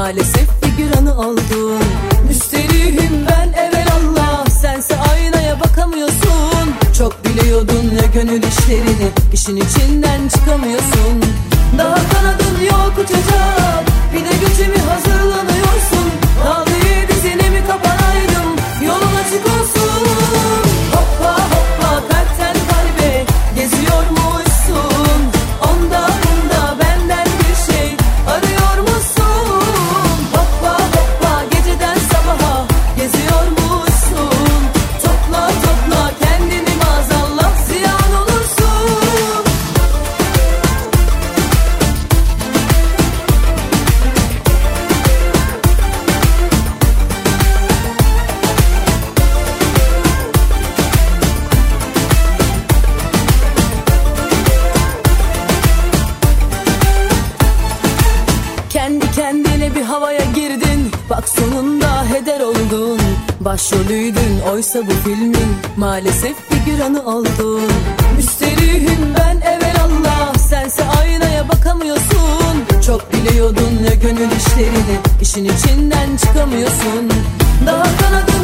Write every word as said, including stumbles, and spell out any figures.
maalesef figüranı oldun. Müsterihim ben evelallah, sense aynaya bakamıyorsun. Çok biliyordun ya gönül işlerini, işin içinden çıkamıyorsun. Daha kanadın yok uçacak, bir de gücümü hazırlanıyorsun. Dağlayı dizine mi kapanaydım, yolun açık olsun. Hoppa hoppa kalpten kalbe geziyormuşsun. Onda bunda benden bir şey arıyor musun? Hoppa hoppa geceden sabaha geziyormuşsun. Topla topla kendini maazallah ziyan olursun. Kendi kendine bir havaya girdin, bak sonunda heder oldun. Başrolüydün oysa bu filmin, maalesef figüranı oldun. Müsterihim ben evelallah, sense aynaya bakamıyorsun. Çok biliyordun ya gönül işlerini, işin içinden çıkamıyorsun. Daha kanadın